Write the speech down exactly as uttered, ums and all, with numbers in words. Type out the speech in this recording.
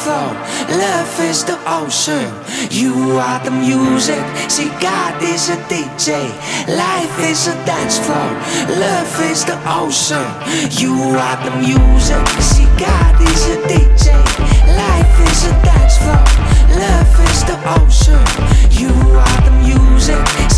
floor. Love is the ocean, you are the music. See, God is a D J, life is a dance floor. Love is the ocean, you are the music. See, God is a D J, life is a dance floor. Love is the ocean, you are the music.